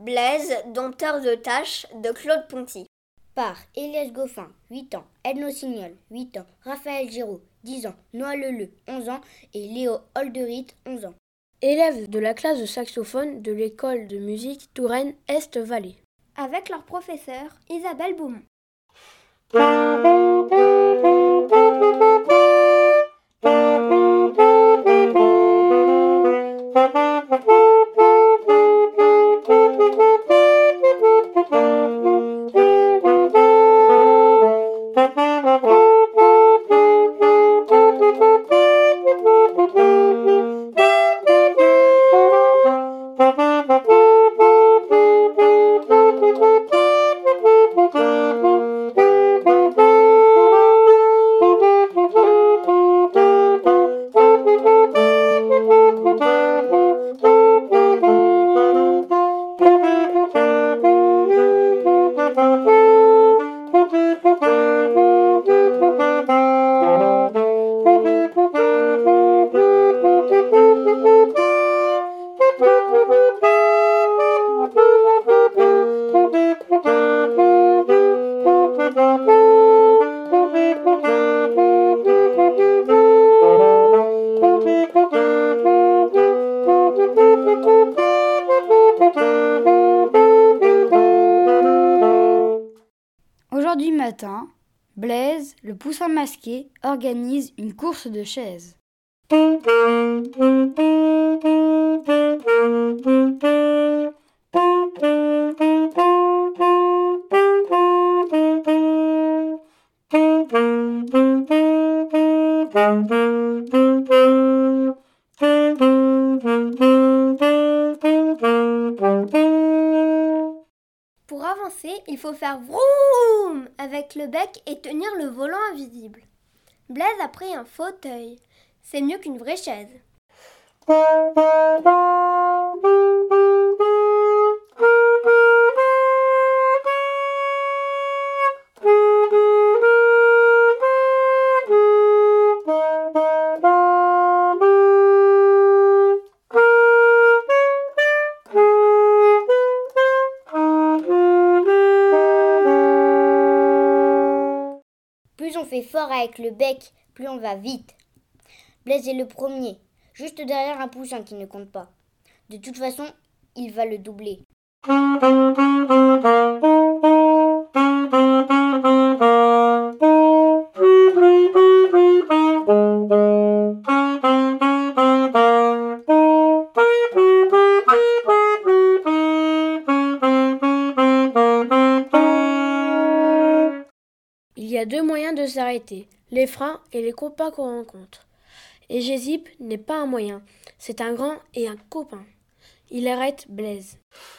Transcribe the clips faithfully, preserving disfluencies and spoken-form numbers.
Blaise, dompteur de tâches de Claude Ponty. Par Elias Goffin, huit ans, Edno Signol, huit ans, Raphaël Giraud, dix ans, Noah Leleu, onze ans et Léo Holderit, onze ans. Élèves de la classe de saxophone de l'école de musique Touraine Est-Vallée. Avec leur professeur Isabelle Beaumont. Aujourd'hui matin, Blaise, le poussin masqué, organise une course de chaises. Pour avancer, il faut faire vroom avec le bec et tenir le volant invisible. Blaise a pris un fauteuil. C'est mieux qu'une vraie chaise. Plus on fait fort avec le bec, plus on va vite. Blaise est le premier, juste derrière un poussin qui ne compte pas. De toute façon, il va le doubler. Il y a deux moyens de s'arrêter, les freins et les copains qu'on rencontre. Et Gésip n'est pas un moyen, c'est un grand et un copain. Il arrête Blaise.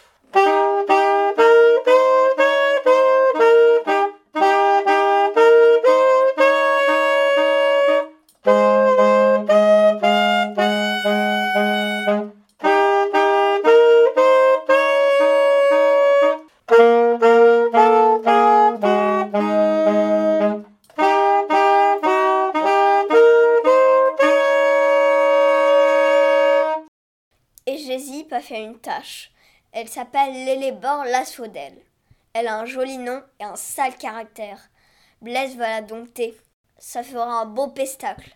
Et Gésip a fait une tâche. Elle s'appelle Lélébore Lasfaudel. Elle a un joli nom et un sale caractère. Blaise va la dompter. Ça fera un beau pestacle.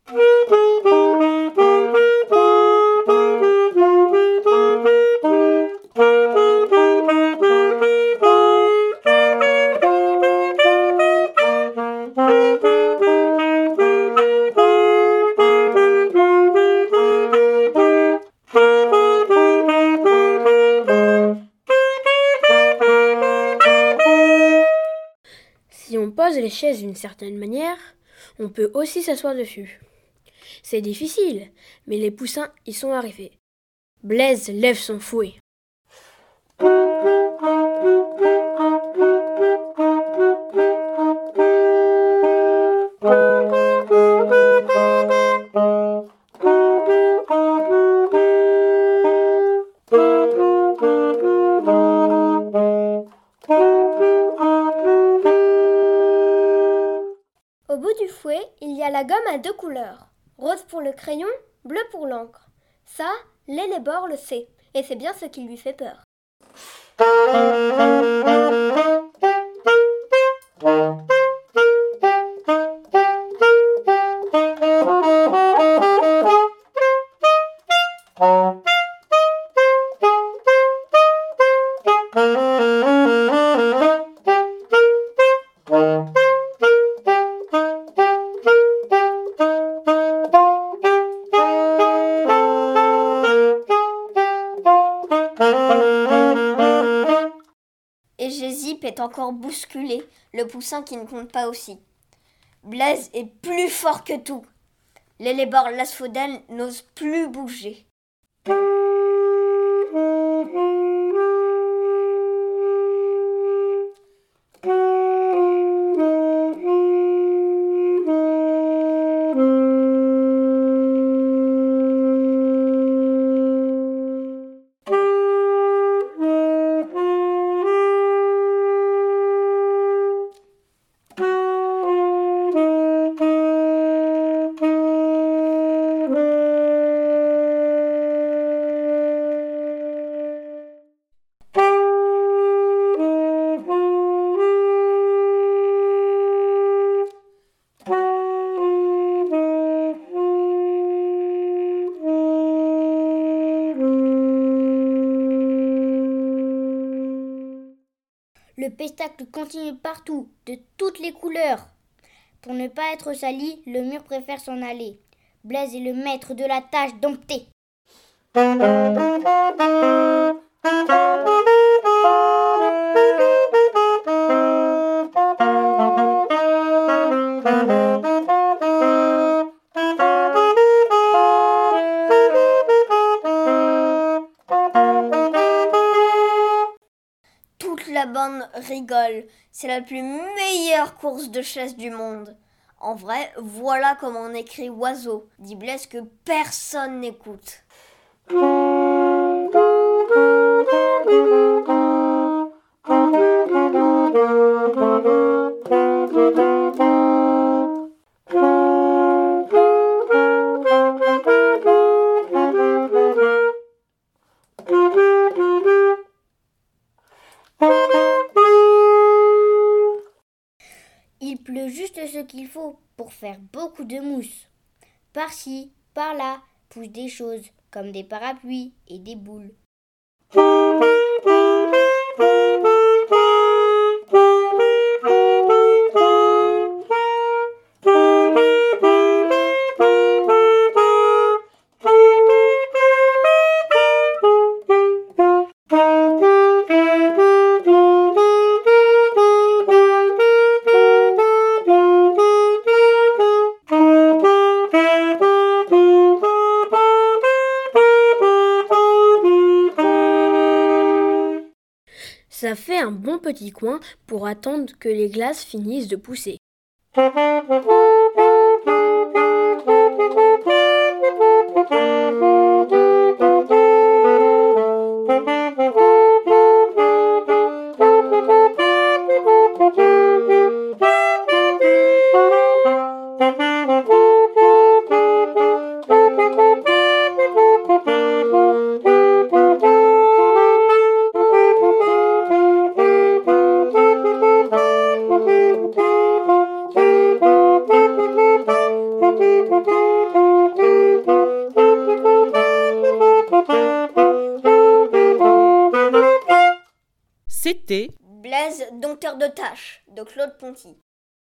Si on pose les chaises d'une certaine manière, on peut aussi s'asseoir dessus. C'est difficile, mais les poussins y sont arrivés. Blaise lève son fouet. Au bout du fouet, il y a la gomme à deux couleurs. Rose pour le crayon, bleu pour l'encre. Ça, Lélébore le sait, et c'est bien ce qui lui fait peur. Et Gésip est encore bousculé, le poussin qui ne compte pas aussi. Blaise est plus fort que tout. L'Élébore l'Asphodèle n'ose plus bouger. Le pestacle continue partout, de toutes les couleurs. Pour ne pas être sali, le mur préfère s'en aller. Blaise est le maître de la tâche domptée. Toute la bande rigole. C'est la plus meilleure course de chasse du monde. En vrai, voilà comment on écrit oiseau, dit Blaise que personne n'écoute. Il pleut juste ce qu'il faut pour faire beaucoup de mousse. Par-ci, par-là, poussent des choses comme des parapluies et des boules. Ça fait un bon petit coin pour attendre que les glaces finissent de pousser. C'était Blaise, dompteur de tâches, de Claude Ponty.